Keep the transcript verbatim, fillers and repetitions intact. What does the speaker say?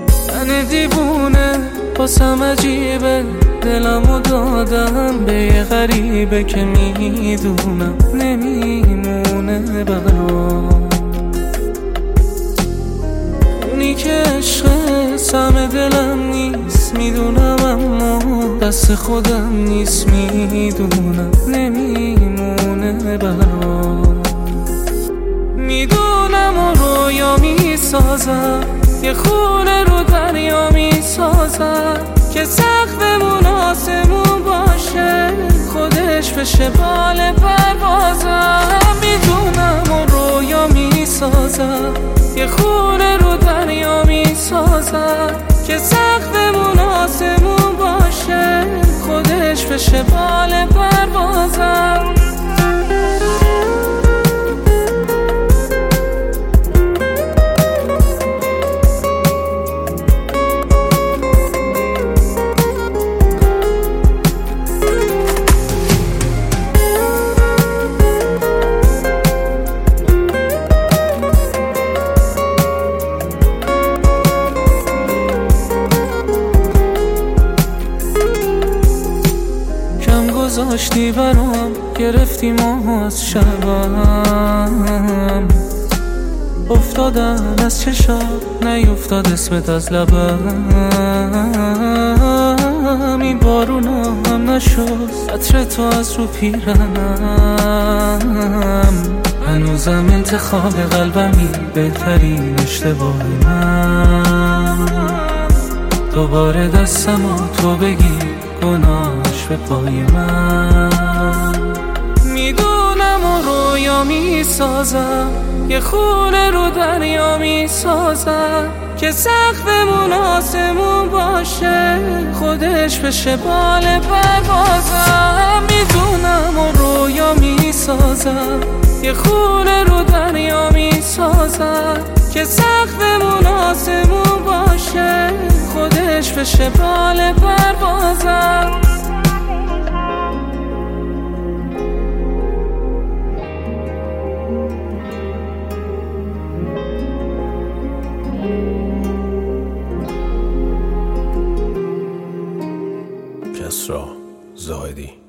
من دیوونه باسم عجیبه، دلمو دادم به یه غریبه که میدونم نمیمونه برام. اونی که عشق سم دلم نیست میدونم، اما دست خودم نیست میدونم نمیمونه برام. میدونم و رویا میسازم، یه خونه رو دریا میسازم که سقفمون آسمون باشه، خودش بشه بال پروازم. میدونم و رویا میسازم، یه خونه رو دریا میسازم که سقفمون آسمون باشه، خودش بشه بال پروازم. گذاشتی برام، گرفتی ما از شبم، افتادم از چشات نیفتاد اسمت از لبم. این بارونا هم نشد عطر تو از رو پیرنم، هنوزم انتخاب قلبمی بهترین اشتباه من. دوباره دستمو تو بگی گناهش به پای من. میدونم و رویا میسازم، یه خونه رو دریا میسازم که سقفمون آسمون باشه، خودش بشه بال پروازم. میدونم و رویا میسازم، یه خونه رو دریا میسازم که سقفمون آسمون باشه، خودش بشه بال پروازم. کسری زاهدی.